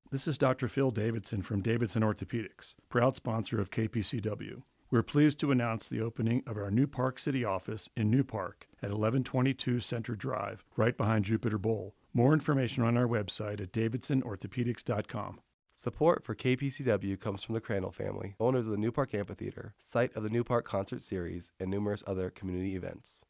This is Dr. Phil Davidson from Davidson Orthopedics, proud sponsor of KPCW. We're pleased to announce the opening of our new Park City office in New Park at 1122 Center Drive, right behind Jupiter Bowl. More information on our website at davidsonorthopedics.com. Support for KPCW comes from the Crandall family, owners of the New Park Amphitheater, site of the New Park Concert Series, and numerous other community events.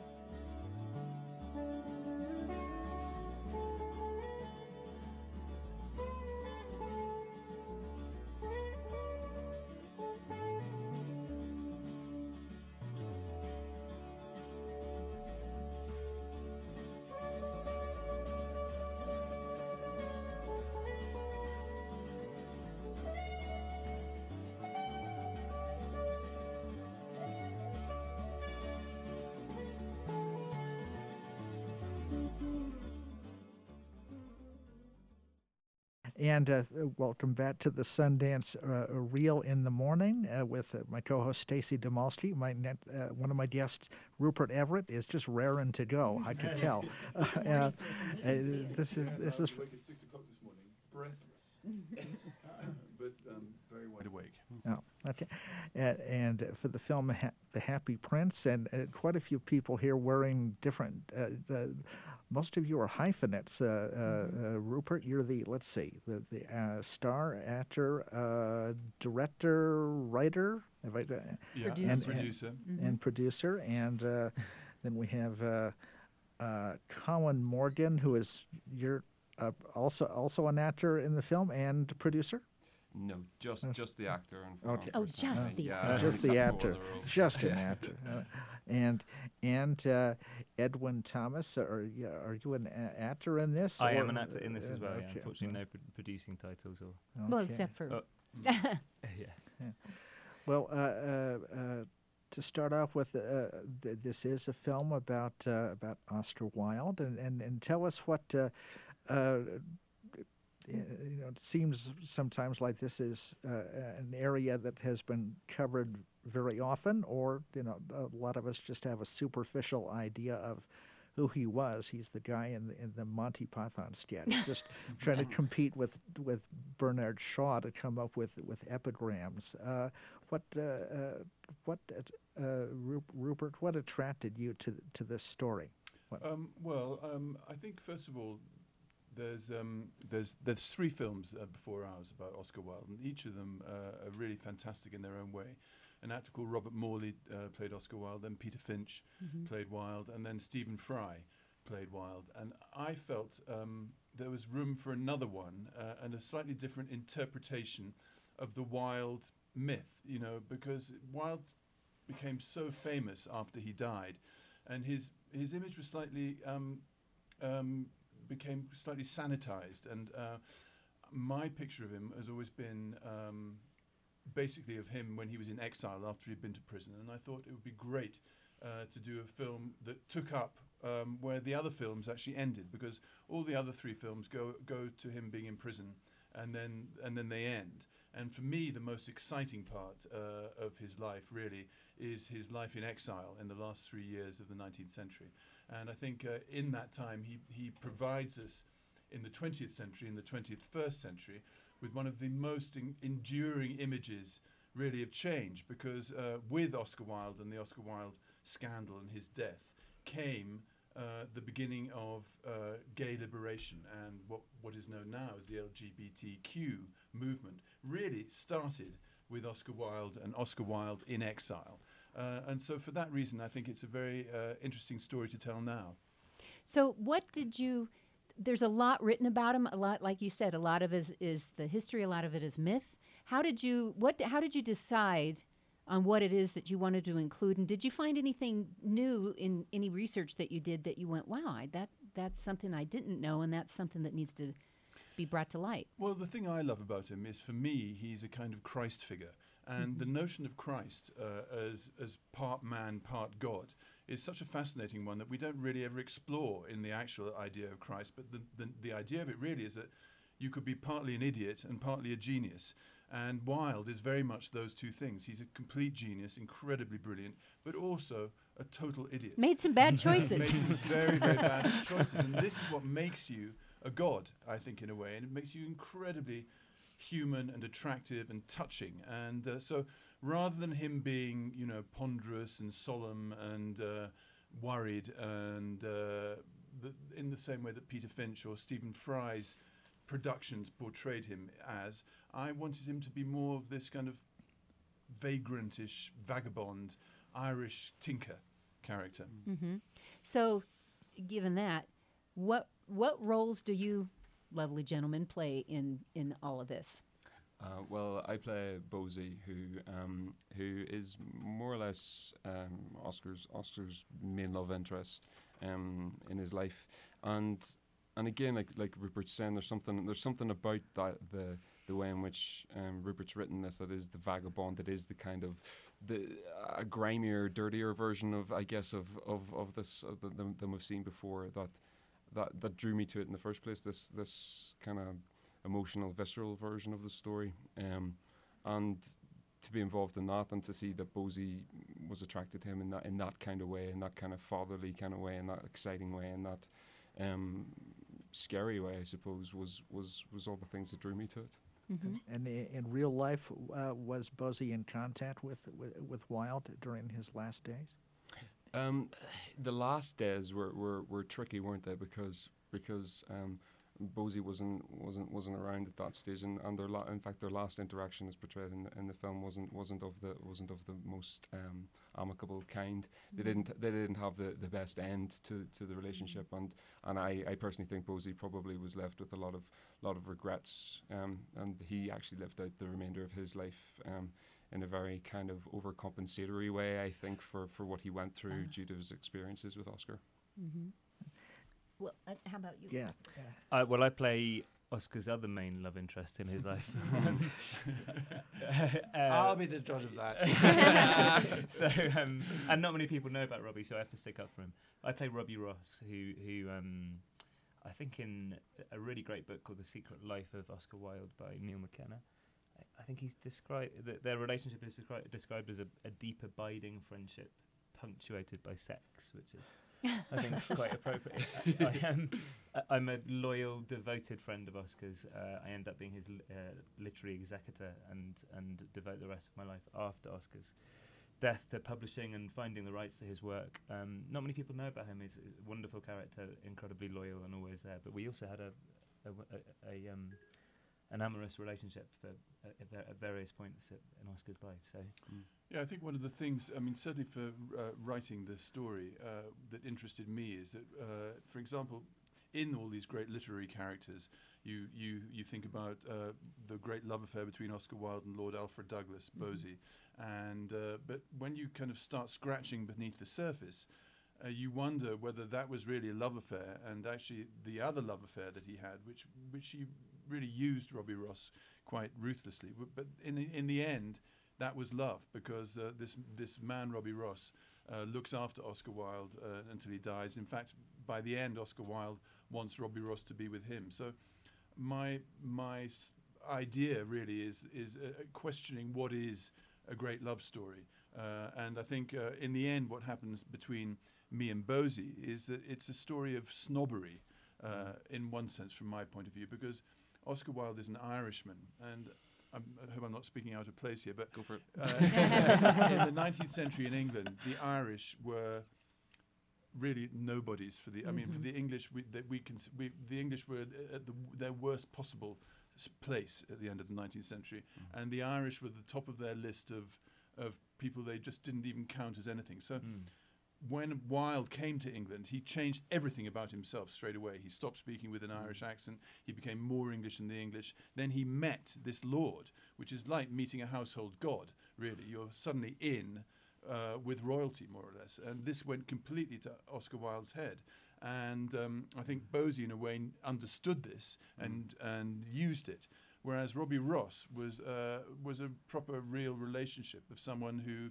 And welcome back to the Sundance Reel in the Morning with my co-host Stacey Demalski. One of my guests, Rupert Everett, is just raring to go. I could tell. This is. I was awake at 6 o'clock this morning, breathless, but very wide awake. Oh, okay. And for the film The Happy Prince, and quite a few people here wearing different. Most of you are hyphenates. Rupert, you're the star, actor, director, writer, Producer. And producer. And then we have Colin Morgan, who is also an actor in the film and producer. No, just the actor. Okay. Oh, just the Just the actor. Just an actor. And Edwin Thomas, are you an actor in this? I am an actor in this as well. Okay. Yeah, unfortunately, no producing titles or. Well, except for. Yeah. Well, to start off with, this is a film about Oscar Wilde, and tell us what. It seems sometimes like this is an area that has been covered very often, or a lot of us just have a superficial idea of who he was. He's the guy in the Monty Python sketch, just trying to compete with Bernard Shaw to come up with epigrams. Rupert, what attracted you to this story? I think first of all, there's three films before ours about Oscar Wilde, and each of them are really fantastic in their own way. An actor called Robert Morley played Oscar Wilde, then Peter Finch played Wilde, and then Stephen Fry played Wilde. And I felt there was room for another one and a slightly different interpretation of the Wilde myth, because Wilde became so famous after he died, and his image was slightly became slightly sanitized, and my picture of him has always been basically of him when he was in exile after he'd been to prison, and I thought it would be great to do a film that took up where the other films actually ended, because all the other three films go to him being in prison, and then they end. And for me, the most exciting part of his life really is his life in exile in the last 3 years of the 19th century. And I think in that time, he provides us in the 20th century, in the 21st century, with one of the most enduring images really of change, because with Oscar Wilde and the Oscar Wilde scandal and his death came the beginning of gay liberation, and what is known now as the LGBTQ movement really started with Oscar Wilde and Oscar Wilde in exile. And so for that reason, I think it's a very interesting story to tell now. So there's a lot written about him, a lot, like you said, a lot of it is the history, a lot of it is myth. How did you decide on what it is that you wanted to include, and did you find anything new in any research that you did that you went, wow, that's something I didn't know, and that's something that needs to be brought to light? Well, the thing I love about him is, for me, he's a kind of Christ figure. And the notion of Christ as part man, part God is such a fascinating one that we don't really ever explore in the actual idea of Christ. But the idea of it really is that you could be partly an idiot and partly a genius. And Wilde is very much those two things. He's a complete genius, incredibly brilliant, but also a total idiot. Made some bad choices. Made some very, very bad choices. And this is what makes you a god, I think, in a way, and it makes you incredibly human and attractive and touching. And so rather than him being, ponderous and solemn and worried and in the same way that Peter Finch or Stephen Fry's productions portrayed him as, I wanted him to be more of this kind of vagrantish, vagabond, Irish tinker character. Mm-hmm. So, given that, what roles do you, lovely gentlemen, play in all of this? Well, I play Bosie, who is more or less Oscar's main love interest in his life, and again, like Rupert's saying, there's something about that the way in which Rupert's written this, that is the vagabond, that is the kind of a grimier, dirtier version of, I guess, of this than we've seen before, that drew me to it in the first place. This kind of emotional, visceral version of the story, and to be involved in that, and to see that Bosie was attracted to him in that kind of way, in that kind of fatherly kind of way, in that exciting way, in that scary way, I suppose, was all the things that drew me to it. Mm-hmm. And in real life, was Bosie in contact with Wilde during his last days? The last days were tricky, weren't they? Because Bosie wasn't around at that stage, and in fact their last interaction, as portrayed in the film, wasn't of the most amicable kind. They didn't have the best end to the relationship, and I personally think Bosie probably was left with a lot of regrets, and he actually lived out the remainder of his life in a very kind of overcompensatory way, I think, for what he went through due to his experiences with Oscar. Mm-hmm. Well, how about you? Yeah. Well, I play Oscar's other main love interest in his life. I'll be the judge of that. So, and not many people know about Robbie, so I have to stick up for him. I play Robbie Ross, who I think in a really great book called The Secret Life of Oscar Wilde by Neil McKenna, I think he's described their relationship is described as a deep, abiding friendship punctuated by sex, which is, I think, quite appropriate. I'm a loyal, devoted friend of Oscar's. I end up being his literary executor and devote the rest of my life after Oscar's death to publishing and finding the rights to his work. Not many people know about him. He's a wonderful character, incredibly loyal and always there. But we also had an amorous relationship at various points in Oscar's life. So. Yeah, I think one of the things, certainly for writing this story that interested me is that, for example, in all these great literary characters, you think about the great love affair between Oscar Wilde and Lord Alfred Douglas, Bosie, and but when you kind of start scratching beneath the surface, you wonder whether that was really a love affair, and actually the other love affair that he had, which he really used Robbie Ross quite ruthlessly, but in the end, that was love, because this man Robbie Ross looks after Oscar Wilde until he dies. In fact, by the end, Oscar Wilde wants Robbie Ross to be with him. So my idea really is questioning what is a great love story, and I think in the end, what happens between me and Bosie is that it's a story of snobbery, in one sense, from my point of view, because Oscar Wilde is an Irishman, and I hope I'm not speaking out of place here, but Go for it. In the 19th century in England, the Irish were really nobodies for the. I mean, for the English, the English were at their worst possible place at the end of the 19th century, and the Irish were at the top of their list of people they just didn't even count as anything. So. When Wilde came to England, he changed everything about himself straight away. He stopped speaking with an Irish accent. He became more English than the English. Then he met this lord, which is like meeting a household god, really. You're suddenly in with royalty, more or less. And this went completely to Oscar Wilde's head. And I think Bosie, in a way, understood this and used it. Whereas Robbie Ross was a proper, real relationship of someone who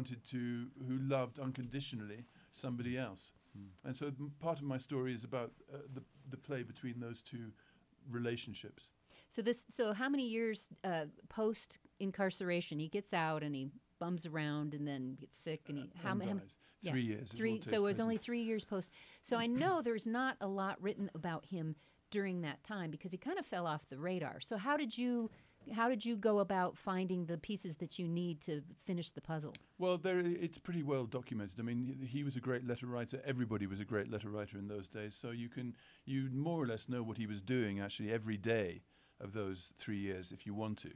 loved unconditionally somebody else. And so part of my story is about the play between those two relationships. So how many years post incarceration he gets out and he bums around and then gets sick and dies. 3 years. So it was only 3 years post. So I know there's not a lot written about him during that time because he kind of fell off the radar. So how did you go about finding the pieces that you need to finish the puzzle? Well, it's pretty well documented. I mean, he was a great letter writer. Everybody was a great letter writer in those days. So you more or less know what he was doing actually every day of those 3 years if you want to.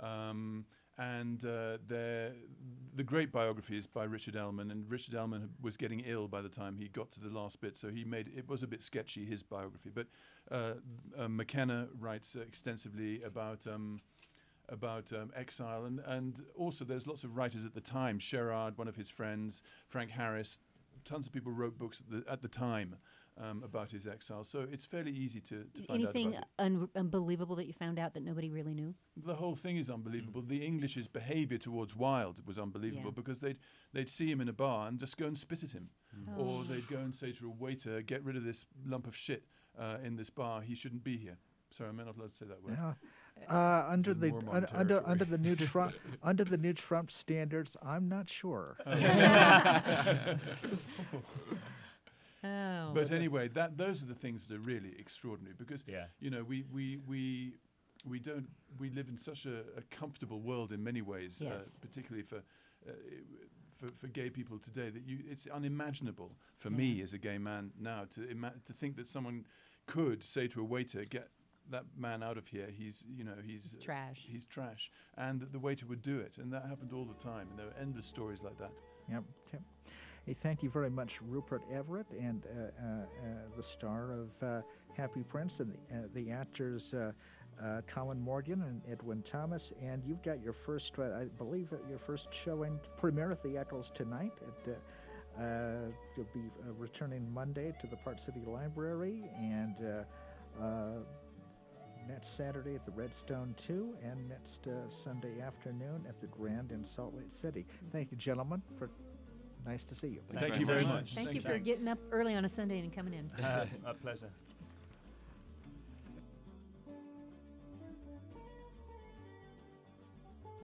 The great biography is by Richard Ellman, and Richard Ellman was getting ill by the time he got to the last bit, so it was a bit sketchy, his biography. But McKenna writes extensively about exile, and also there's lots of writers at the time. Sherard, one of his friends, Frank Harris, tons of people wrote books at the time about his exile. So it's fairly easy to find out Anything about it. unbelievable that you found out that nobody really knew? The whole thing is unbelievable. The English's behaviour towards Wilde was unbelievable because they'd see him in a bar and just go and spit at him, or they'd go and say to a waiter, "Get rid of this lump of shit in this bar. He shouldn't be here." Sorry, I'm not allowed to say that word. Under This is the Mormon under the new Trump under the new Trump standards, I'm not sure. Oh. But anyway, those are the things that are really extraordinary because you know we live in such a comfortable world in many ways, particularly for gay people today, that it's unimaginable for me as a gay man now to think that someone could say to a waiter, "Get that man out of here. He's trash. He's trash," and that the waiter would do it, and that happened all the time. And there are endless stories like that. Yep. Okay. Hey, thank you very much, Rupert Everett, and the star of Happy Prince, and the actors Colin Morgan and Edwin Thomas. And you've got your first, I believe, your first showing, premiere theatricals tonight. You'll be returning Monday to the Park City Library, and next Saturday at the Redstone 2, and next Sunday afternoon at the Grand in Salt Lake City. Thank you, gentlemen, for nice to see you. Thank you very much. Thank you for getting up early on a Sunday and coming in. My pleasure.